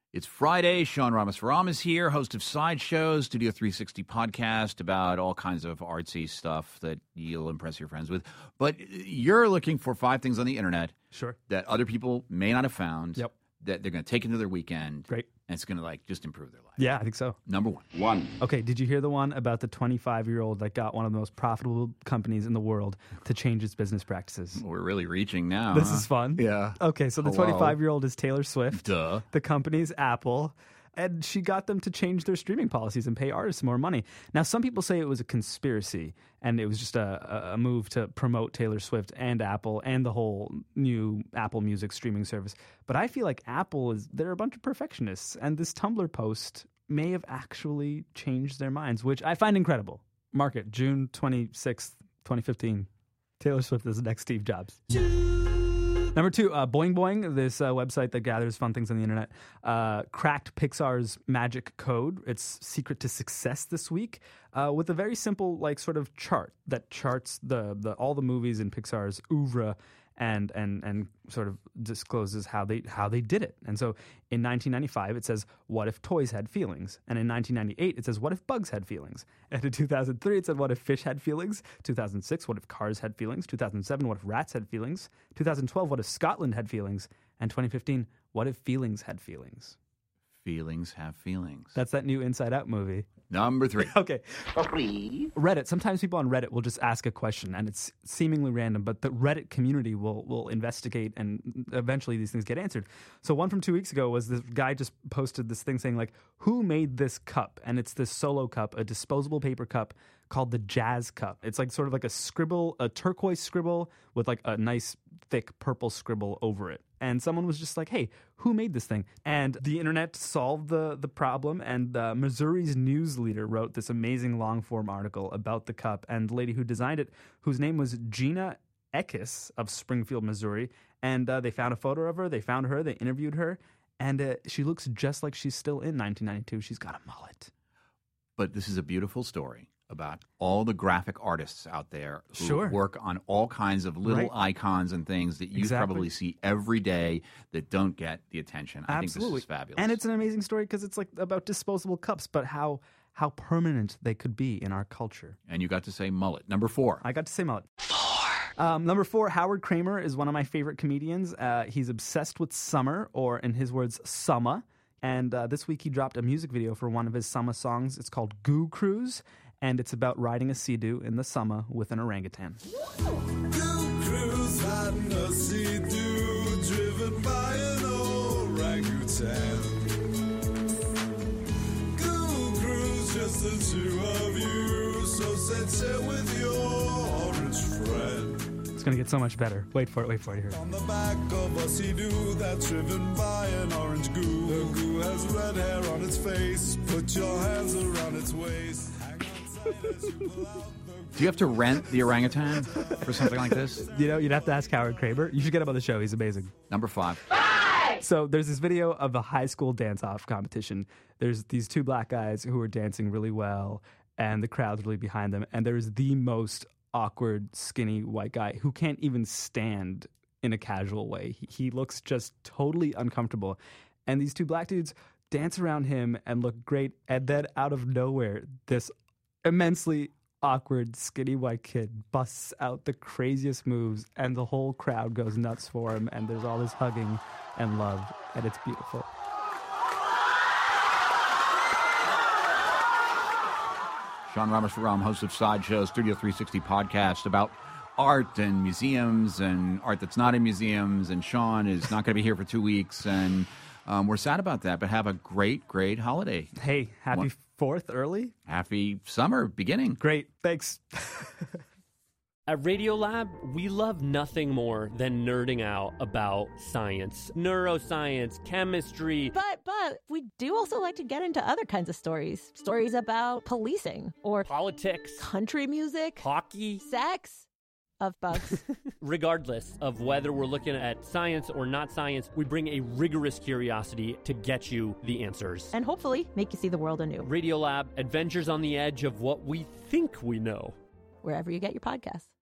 It's Friday. Sean Ramaswaram is here, host of Sideshow, Studio 360 podcast about all kinds of artsy stuff that you'll impress your friends with. But you're looking for 5 things on the internet that other people may not have found that they're going to take into their weekend. Great. And it's going to just improve their life. Yeah, I think so. Number one. Okay, did you hear the one about the 25-year-old that got one of the most profitable companies in the world to change its business practices? We're really reaching now. This is fun. Yeah. Okay, so the 25-year-old is Taylor Swift. Duh. The company's Apple. And she got them to change their streaming policies and pay artists more money. Now, some people say it was a conspiracy and it was just a move to promote Taylor Swift and Apple and the whole new Apple Music streaming service. But I feel like they're a bunch of perfectionists. And this Tumblr post may have actually changed their minds, which I find incredible. Mark it, June 26th, 2015. Taylor Swift is the next Steve Jobs. Number 2, Boing Boing, this website that gathers fun things on the internet, cracked Pixar's magic code, its secret to success this week, with a very simple sort of chart that charts all the movies in Pixar's oeuvre and sort of discloses how they did it. And so in 1995, it says, what if toys had feelings? And in 1998, it says, what if bugs had feelings? And in 2003, it said, what if fish had feelings? 2006, what if cars had feelings? 2007, what if rats had feelings? 2012, what if Scotland had feelings? And 2015, what if feelings had feelings? Feelings have feelings. That's that new Inside Out movie. Number 3. Okay. Reddit. Sometimes people on Reddit will just ask a question, and it's seemingly random, but the Reddit community will investigate, and eventually these things get answered. So one from 2 weeks ago was this guy just posted this thing saying, who made this cup? And it's this Solo cup, a disposable paper cup called the Jazz Cup. It's sort of like a turquoise scribble with a nice thick purple scribble over it. And someone was just like, hey, who made this thing? And the internet solved the problem, and Missouri's news leader wrote this amazing long-form article about the cup, and the lady who designed it, whose name was Gina Eckes of Springfield, Missouri, and they found a photo of her, they found her, they interviewed her, and she looks just like she's still in 1992. She's got a mullet. But this is a beautiful story about all the graphic artists out there who work on all kinds of little icons and things that you probably see every day that don't get the attention. I think this is fabulous. And it's an amazing story because it's about disposable cups, but how permanent they could be in our culture. And you got to say mullet. Number 4. I got to say mullet. 4. Number 4, Howard Kramer is one of my favorite comedians. He's obsessed with summer, or in his words, summer. And this week he dropped a music video for one of his summer songs. It's called Goo Cruise. And it's about riding a Sea-Doo in the summer with an orangutan. Goo Cruise riding a Sea-Doo driven by an orangutan. Goo Cruise, just the 2 of you, so set sail with your orange friend. It's going to get so much better. Wait for it here. On the back of a Sea-Doo that's driven by an orange goo. The goo has red hair on its face. Put your hands around its waist. Do you have to rent the orangutan for something like this? You'd have to ask Howard Kramer. You should get him on the show. He's amazing. Number 5. So there's this video of a high school dance-off competition. There's these 2 black guys who are dancing really well, and the crowd's really behind them. And there's the most awkward, skinny white guy who can't even stand in a casual way. He looks just totally uncomfortable. And these 2 black dudes dance around him and look great. And then out of nowhere, this immensely awkward, skinny white kid busts out the craziest moves, and the whole crowd goes nuts for him, and there's all this hugging and love, and it's beautiful. Sean Ramaswaram, host of Sideshow, Studio 360 podcast about art and museums and art that's not in museums, and Sean is not going to be here for 2 weeks, and we're sad about that, but have a great, great holiday. Hey, happy 4th early. Happy summer beginning. Great. Thanks. At Radiolab, we love nothing more than nerding out about science, neuroscience, chemistry. But we do also like to get into other kinds of stories. Stories about policing or politics, country music, hockey, sex. Of bugs. Regardless of whether we're looking at science or not science, we bring a rigorous curiosity to get you the answers. And hopefully make you see the world anew. Radiolab, adventures on the edge of what we think we know. Wherever you get your podcasts.